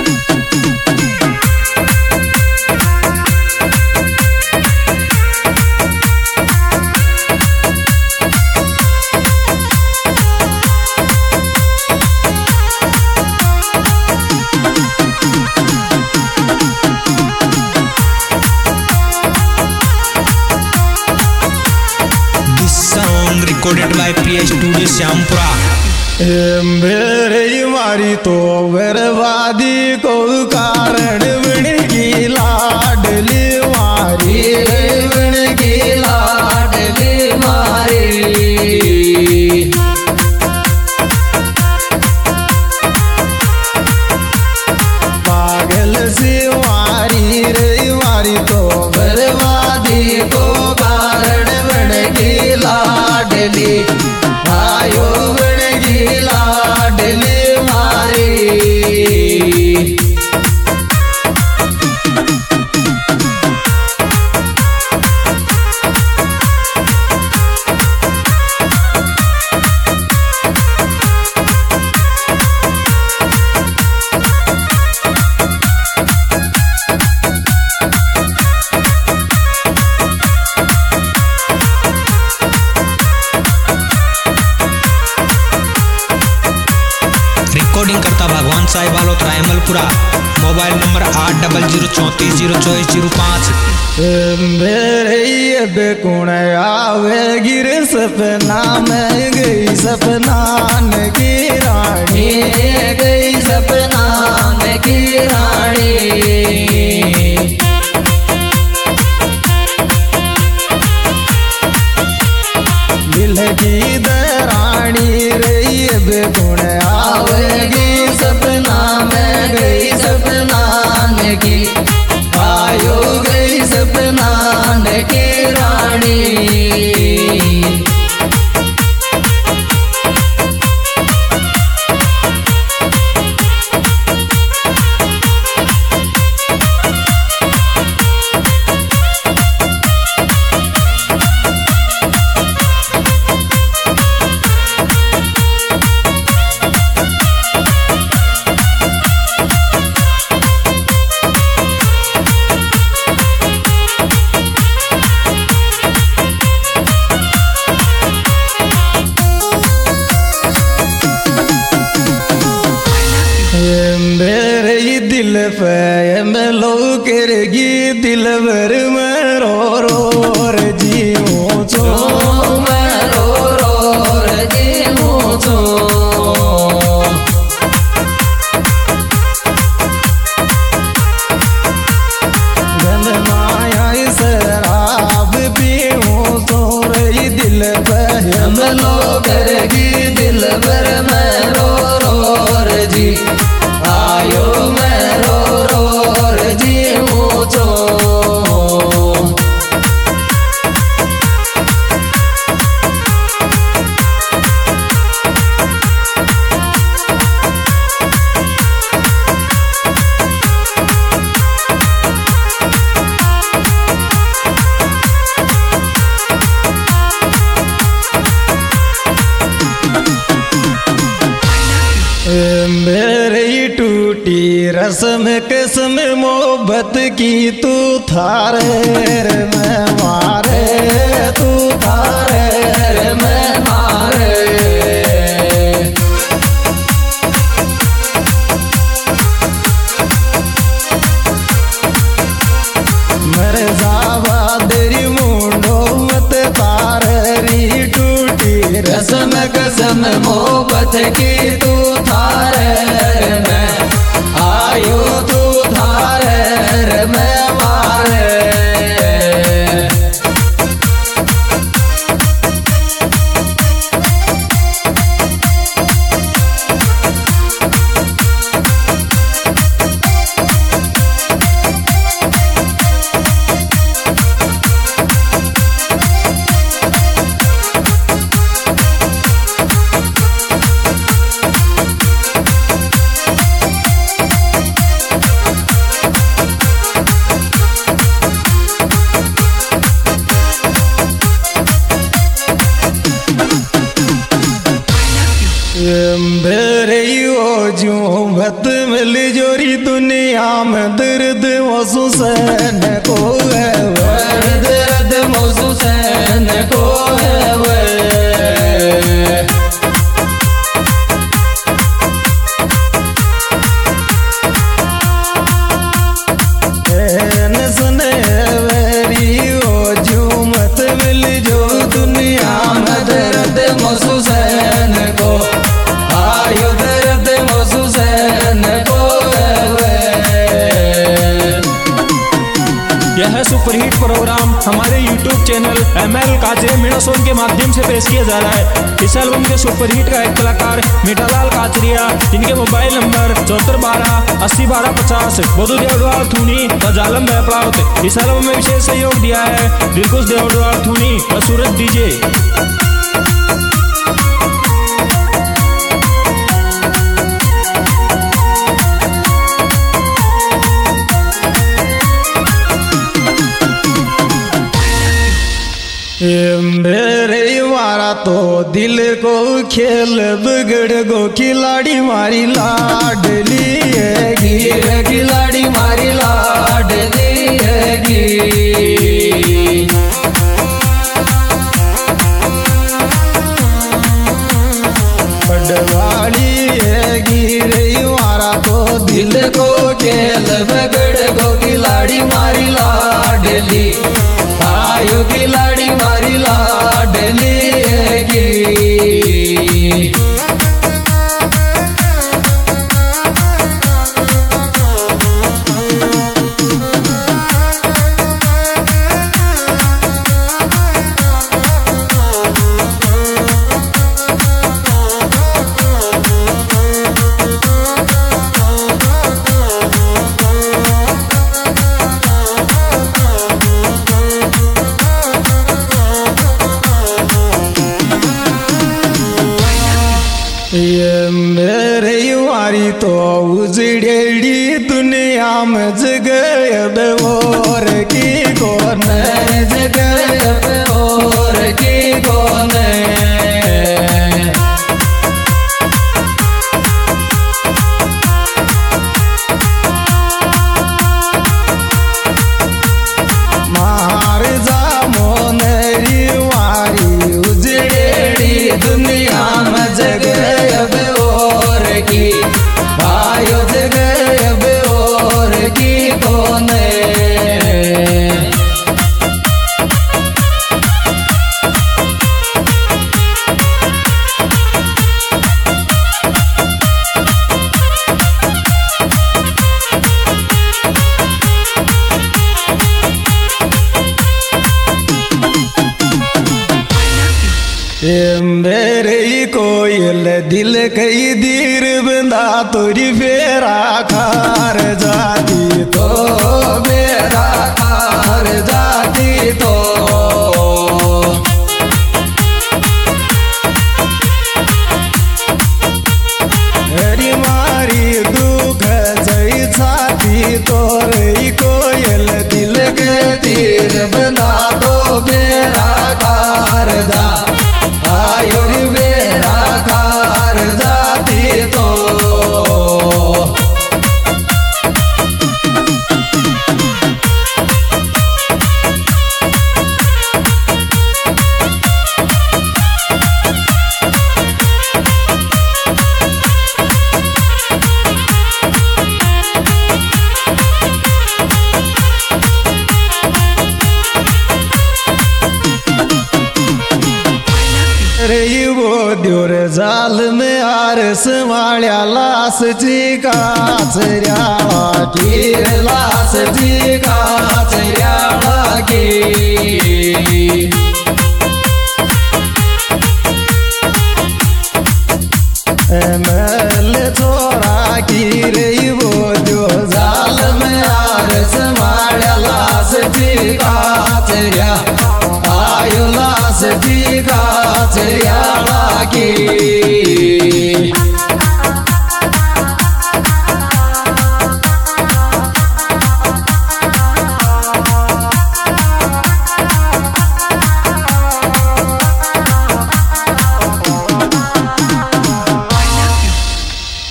Recorded by Priya Studio Syampura। मेरी मारी तो बर्बादी को कारण बन की लाडली मारी, बन की लाडली मारी। पागल सी मारी रे मारी तो बर्बादी को कारण बन की लाडली आयो बड़गी लाडली मारी। रिकॉर्डिंग करता भगवान साहिब वालों रायमलपुरा। Mobile number 8034044005। मेरे ये बेकुण आवे गिर सपना में गई सपना की रानी, गई सपना की रानी। दिल की दरानी रही बेगुण आवेगी सपना में गई सपना की आयो गई सपना की रानी। मेरे दिल पे मैं लो करेगी दिल भर में रो रो जी छो, मैं रो रो जी छो। गंद माया शराब पीऊं तो रही दिल पे मैं लो करेगी दिल भर में रो रो जी आयो मैं रो रो जी छो। मेरी टूटी रस्म कसम मोहब्बत की तू थारे रे मैं मारे, तू थारे रे मैं मारे। मेरे जावा तेरी मुंडो मत तारे री टूटी रस्म कसम मोहब्बत की तू थारे रे मैं आयो तू थारे रे मैं मारे। जोरी दुनिया में दर्द महसूसन को है दर्द महसूसन को है यह सुपरहिट प्रोग्राम हमारे YouTube चैनल ML काचरे मीणासोन के माध्यम से पेश किया जा रहा है। इस एल्बम के सुपरहिट का एक कलाकार मीठालाल काचरिया, जिनके मोबाइल नंबर 7412 801250 बधु देवडवाल थूनी व जालम बैपड़ावत। इस एल्बम में विशेष सहयोग दिया है दिलकुश देवडवाल थूनी व सूरज डीजे। मेरे मारा तो दिल को खेल बिगड़ गो खिलाड़ी मारी लाडली हैगी खिलाड़ी मारी लाडली हैगी पडवाली हैगी रे मारा तो दिल को खेल बिगड़ गो खिलाड़ी मारी लाडली आयो खिलाड़ी मारी लाडली हैगी। ये मेरे युवारी तो उजड़ेड़ी दुनिया में जगह और की कौन जगह और की कौन मार जा मोनरी वारी उजड़ेड़ी दुनिया में जगह की आयो जगह और की कौन मेरे कोयल दिल कई दीर बंदा तुरी फेरा खार जाती तो मेरा खार जाती तो हरी मारी दुख जई छाती तोरी कोयल दिल के तीर बंदा तो मेरा खार जा आयो मेरा खार जाती तो द्योर जाल में आरस माळ्या लास जी काचऱ्याळा की लास जी काचऱ्याळा की महल छोरा की रे वो जो जाल में आरस माळ्या लास जी काचऱ्या आयो लास जी काचऱ्याळा की